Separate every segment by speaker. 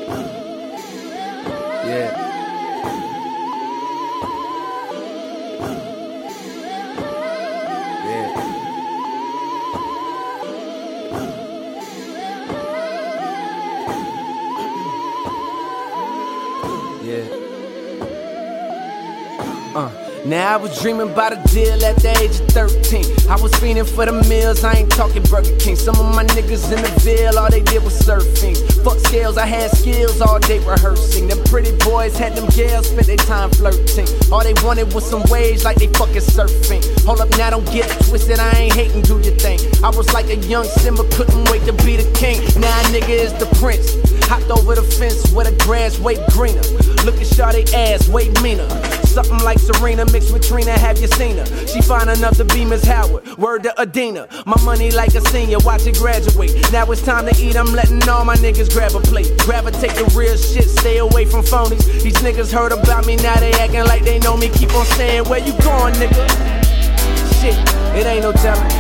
Speaker 1: Yeah. Now I was dreaming about a deal at the age of 13. I was fiending for the meals, I ain't talking Burger King. Some of my niggas in the Ville, all they did was surfing. Fuck scales, I had skills all day rehearsing. Them pretty boys had them gals, spent their time flirting. All they wanted was some waves like they fucking surfing. Hold up now, don't get it twisted, I ain't hating, do your thing. I was like a young Simba, couldn't wait to be the king. Now a nigga is the prince. Hopped over the fence where the grass way greener. Look at Shawty ass, way meaner. Something like Serena mixed with Trina, have you seen her? She fine enough to be Miss Howard, word to Adina. My money like a senior, watch it graduate. Now it's time to eat, I'm letting all my niggas grab a plate. Gravitate the real shit, stay away from phonies. These niggas heard about me, now they acting like they know me. Keep on saying, where you going, nigga? Shit, it ain't no telling.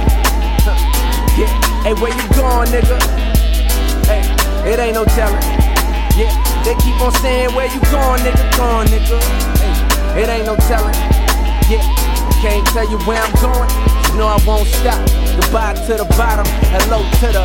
Speaker 1: Yeah, hey, where you going, nigga? Hey, it ain't no telling. Yeah, they keep on saying, where you going, nigga? Going, nigga. Hey, it ain't no telling. Yeah, can't tell you where I'm going. You know I won't stop. Goodbye to the bottom, hello to the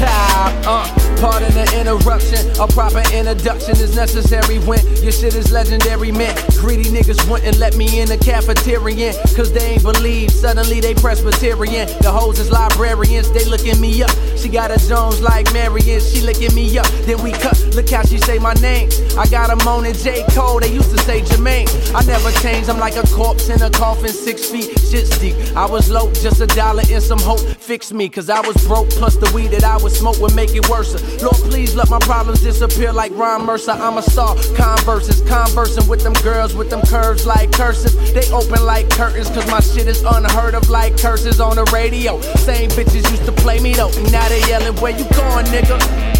Speaker 1: top. Pardon the interruption. A proper introduction is necessary when your shit is legendary, man. Greedy niggas wouldn't let me in the cafeteria, cause they ain't believe. Suddenly they Presbyterian. The hoes is librarians, they looking me up. She got a Jones like Marion, she licking me up. Then we cut, look how she say my name. I got a moan and J. Cole, they used to say Jermaine. I never changed, I'm like a corpse in a coffin, 6 feet, shit's deep. I was low, just $1 and some hope. Fix me, cause I was broke, plus the weed that I would smoke would make it worse. Lord, please let my problems disappear like Ron Mercer. I'm a star, converses, conversing with them girls with them curves like cursive. They open like curtains, cause my shit is unheard of like curses on the radio. Same bitches used to play me though, now they yelling, where you going, nigga?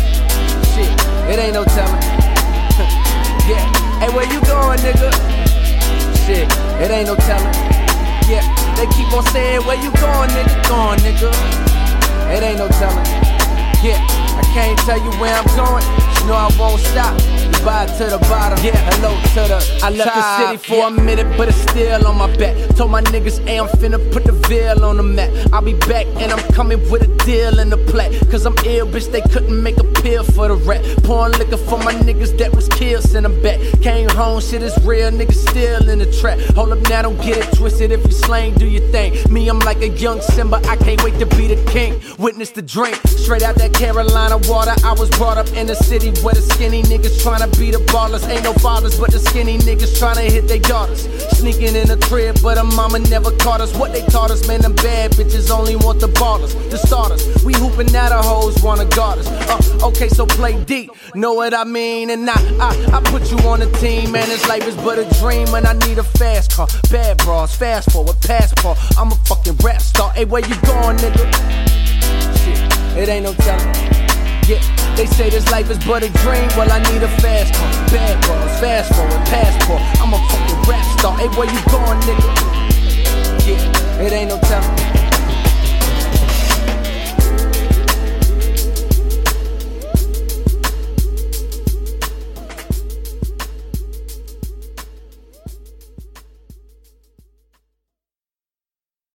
Speaker 1: Shit, it ain't no telling. Yeah, hey, where you going, nigga? Shit, it ain't no telling. Yeah, they keep on saying, where you going, nigga? Going, nigga. It ain't no telling. Yeah, I can't tell you where I'm going. You know I won't stop. Goodbye to the bottom. Yeah, hello to the I left the city for a minute, but it's still on my back. Told my niggas, hey, I'm finna put the Ville on the map. I'll be back and I'm coming with a deal in the plat. Cause I'm ill, bitch, they couldn't make a pill for the rat. Pouring liquor for my niggas that was killed, send them back. Came home, shit is real, niggas still in the trap. Hold up now, don't get it twisted. If you slang, do your thing. Me, I'm like a young Simba, I can't wait to be the king. Witness the drink, straight out that Carolina water. I was brought up in the city where the skinny niggas tryna be the ballers. Ain't no fathers, but the skinny niggas tryna hit their daughters. Sneaking in the crib, but her mama never caught us. What they taught us, man, them bad bitches only want the ballers, the starters. We hooping now, the hoes wanna guard us. Okay, so play deep, know what I mean? And I put you on the team, man, this life is but a dream. And I need a fast car, bad bras, fast forward, passport. I'm a fucking rap star, hey, where you going, nigga? Shit, it ain't no telling. Yeah, they say this life is but a dream. Well, I need a fast car, bad bras, fast forward, passport. I'm a fucking rap star. Hey, where you going, nigga? Yeah, it ain't no telling.